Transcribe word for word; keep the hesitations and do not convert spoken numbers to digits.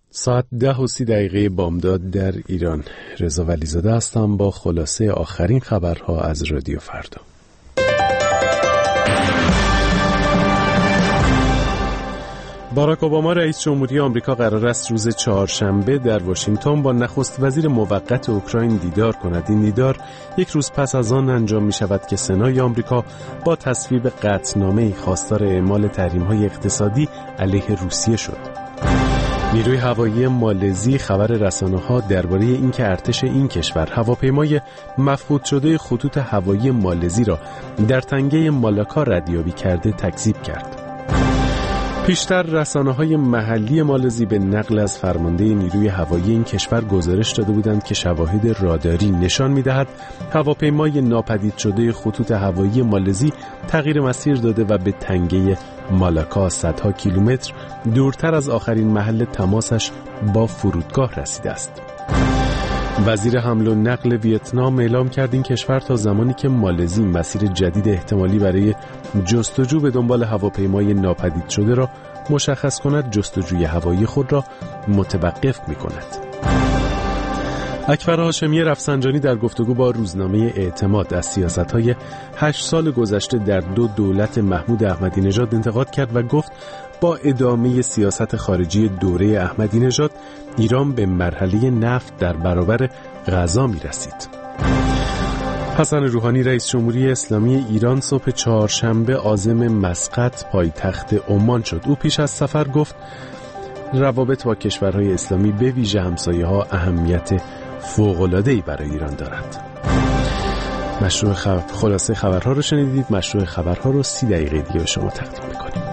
ساعت ده و سی دقیقه بامداد در ایران. رضا ولیزاده هستم با خلاصه آخرین خبرها از رادیو فردا. باراک اوباما رئیس جمهوری آمریکا قرار است روز چهارشنبه در واشنگتن با نخست وزیر موقت اوکراین دیدار کند. این دیدار یک روز پس از آن انجام می شود که سنای آمریکا با تصویب قطعنامه‌ای خواستار اعمال تحریم‌های اقتصادی علیه روسیه شد. نیروی هوایی مالزی خبر رسانه‌ها درباره اینکه ارتش این کشور هواپیمای مفقود شده خطوط هوایی مالزی را در تنگه مالاکا ردیابی کرده تکذیب کرد. پیشتر رسانه‌های محلی مالزی به نقل از فرمانده نیروی هوایی این کشور گزارش داده بودند که شواهد راداری نشان می‌دهد هواپیمای ناپدید شده خطوط هوایی مالزی تغییر مسیر داده و به تنگه مالاکا صدها کیلومتر دورتر از آخرین محل تماسش با فرودگاه رسیده است. وزیر حمل و نقل ویتنام اعلام کرد این کشور تا زمانی که مالزی مسیر جدید احتمالی برای جستجو به دنبال هواپیمای ناپدید شده را مشخص کند، جستجوی هوایی خود را متوقف می کند. اکبر هاشمی رفسنجانی در گفتگو با روزنامه اعتماد از سیاست‌های هشت سال گذشته در دو دولت محمود احمدی نژاد انتقاد کرد و گفت با ادامه سیاست خارجی دوره احمدی نژاد ایران به مرحله نفت در برابر غذا می رسید. حسن روحانی رئیس جمهوری اسلامی ایران صبح چهارشنبه عازم مسقط پایتخت عمان شد. او پیش از سفر گفت روابط با کشورهای اسلامی به ویژه همسایه‌ها اهمیت فوق‌العاده‌ای برای ایران دارد. مشروع خبر... خلاصه خبرها رو شنیدید. مشروع خبرها رو سی دقیقه دیگه به شما تقدیم می‌کنیم.